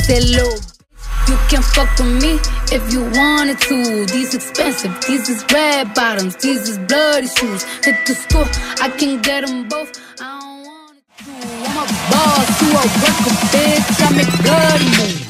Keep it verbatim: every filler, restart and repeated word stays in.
said, little, you can fuck with me if you wanted to. These expensive, these is red bottoms, these is bloody shoes. Hit the store, I can get them both. I don't want it to. I'm a boss, you a worker, bitch. I make bloody moves.